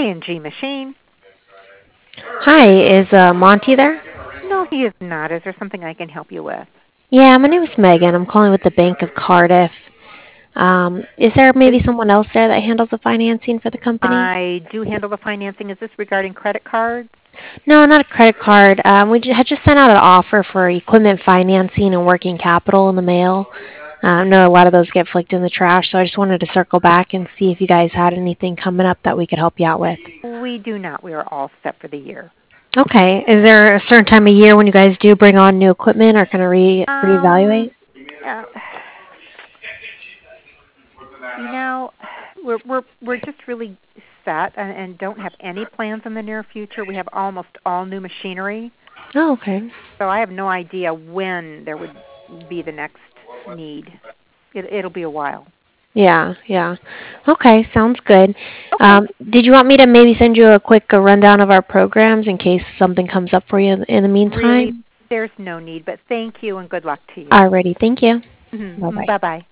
ING machine. Hi, is Monty there? No, he is not. Is there something I can help you with? Yeah, my name is Megan. I'm calling with the Bank of Cardiff. Is there maybe Is someone else there that handles the financing for the company? I do handle the financing. Is this regarding credit cards? No, not a credit card. Had just sent out an offer for equipment financing and working capital in the mail. I know a lot of those get flicked in the trash, so I just wanted to circle back and see if you guys had anything coming up that we could help you out with. We do not. We are all set for the year. Okay. Is there a certain time of year when you guys do bring on new equipment or kind of Um, reevaluate? uh, you know, we're just really set and don't have any plans in the near future. We have almost all new machinery, Oh, okay. so I have no idea when there would be the next need. It'll be a while. Yeah, yeah. Okay, sounds good. Okay. Did you want me to maybe send you a quick rundown of our programs in case something comes up for you in the Really, meantime? there's no need, but thank you and good luck to you. Alrighty, thank you. Bye bye. Bye bye.